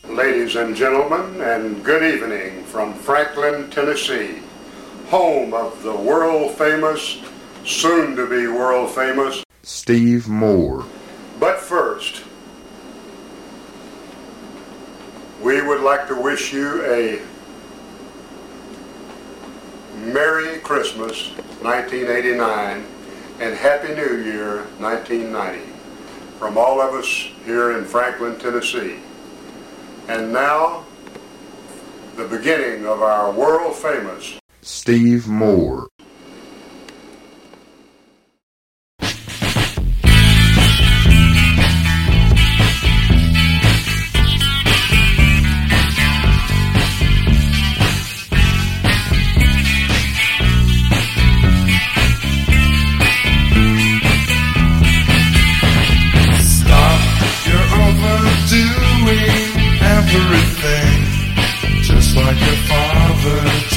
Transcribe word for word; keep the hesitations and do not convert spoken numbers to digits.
Ladies and gentlemen, and good evening from Franklin, Tennessee, home of the world-famous, soon-to-be world-famous, Steve Moore. But first, we would like to wish you a Merry Christmas nineteen eighty-nine and Happy New Year nineteen ninety from all of us here in Franklin, Tennessee. And now, the beginning of our world-famous Steve Moore. Everything, just like your father